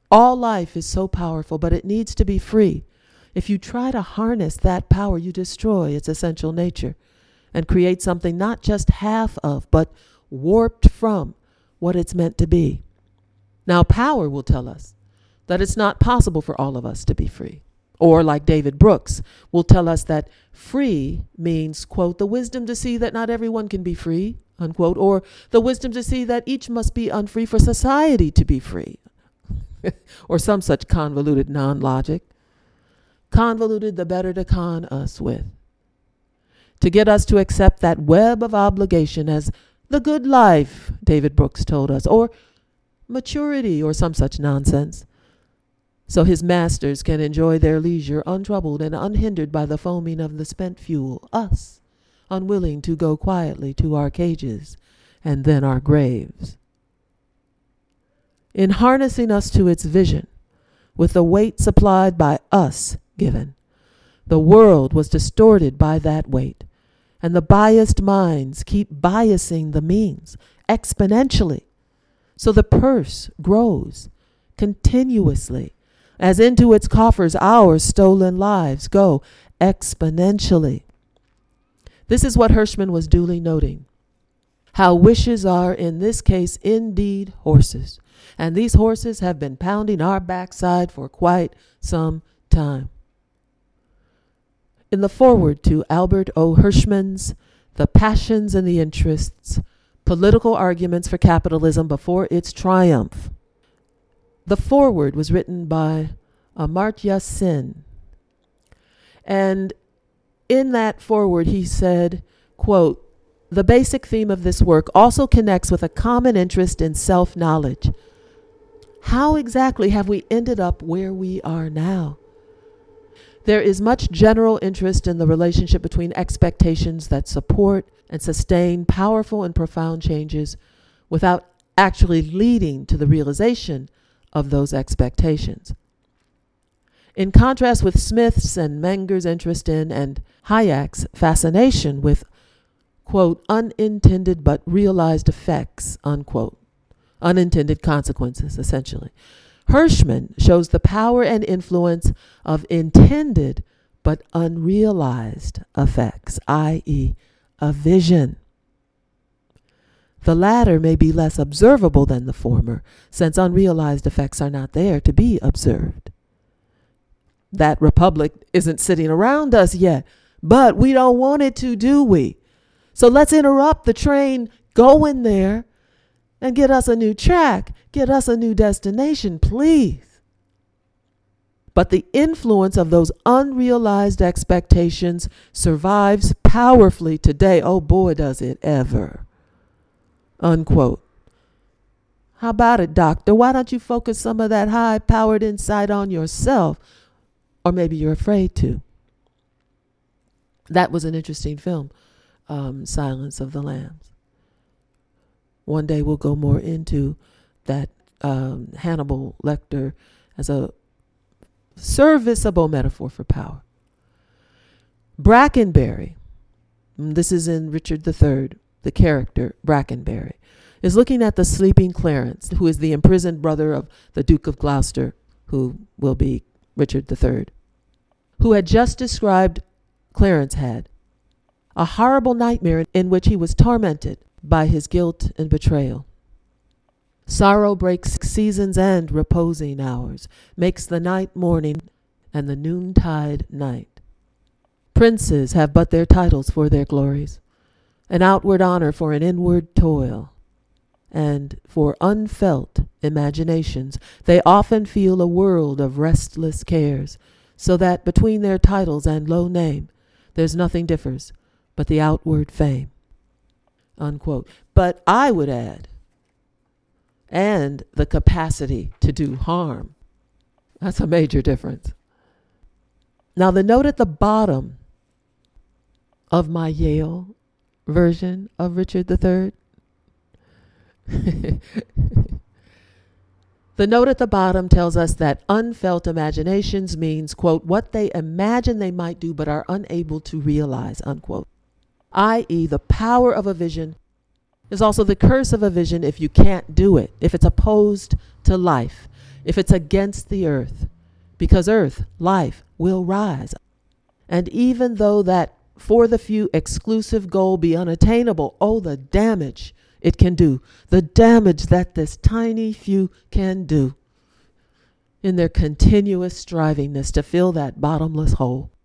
All life is so powerful, but it needs to be free. If you try to harness that power, you destroy its essential nature and create something not just half of, but warped from what it's meant to be. Now, power will tell us that it's not possible for all of us to be free. Or, like David Brooks, will tell us that free means, quote, the wisdom to see that not everyone can be free, unquote, or the wisdom to see that each must be unfree for society to be free, or some such convoluted non-logic. Convoluted the better to con us with. To get us to accept that web of obligation as the good life, David Brooks told us, or maturity, or some such nonsense, so his masters can enjoy their leisure untroubled and unhindered by the foaming of the spent fuel, us, unwilling to go quietly to our cages and then our graves. In harnessing us to its vision, with the weight supplied by us given, the world was distorted by that weight, and the biased minds keep biasing the means exponentially, so the purse grows continuously, as into its coffers our stolen lives go exponentially. This is what Hirschman was duly noting. How wishes are, in this case, indeed horses. And these horses have been pounding our backside for quite some time. In the foreword to Albert O. Hirschman's The Passions and the Interests, Political Arguments for Capitalism Before Its Triumph, the foreword was written by Amartya Sen. And in that foreword he said, quote, the basic theme of this work also connects with a common interest in self-knowledge. How exactly have we ended up where we are now? There is much general interest in the relationship between expectations that support and sustain powerful and profound changes without actually leading to the realization of those expectations. In contrast with Smith's and Menger's interest in and Hayek's fascination with, quote, unintended but realized effects, unquote, unintended consequences, essentially, Hirschman shows the power and influence of intended but unrealized effects, i.e., a vision. The latter may be less observable than the former, since unrealized effects are not there to be observed. That republic isn't sitting around us yet, but we don't want it to, do we? So let's interrupt the train going there and get us a new track, get us a new destination, please. But the influence of those unrealized expectations survives powerfully today. Oh boy, does it ever. Unquote. How about it, doctor? Why don't you focus some of that high-powered insight on yourself? Or maybe you're afraid to. That was an interesting film, Silence of the Lambs. One day we'll go more into that Hannibal Lecter as a serviceable metaphor for power. Brackenberry, this is in Richard III, the character Brackenberry, is looking at the sleeping Clarence, who is the imprisoned brother of the Duke of Gloucester, who will be Richard III, who had just described Clarence had a horrible nightmare in which he was tormented by his guilt and betrayal. Sorrow breaks seasons and reposing hours, makes the night morning and the noontide night. Princes have but their titles for their glories, an outward honor for an inward toil, and for unfelt imaginations they often feel a world of restless cares, so that between their titles and low name there's nothing differs but the outward fame. Unquote. But I would add, and the capacity to do harm. That's a major difference. Now, the note at the bottom of my Yale version of Richard III, the note at the bottom tells us that unfelt imaginations means, quote, what they imagine they might do but are unable to realize, unquote. I.e., the power of a vision is also the curse of a vision if you can't do it, if it's opposed to life, if it's against the earth, because earth, life, will rise. And even though that for the few exclusive goal be unattainable, oh, the damage it can do, the damage that this tiny few can do in their continuous strivingness to fill that bottomless hole.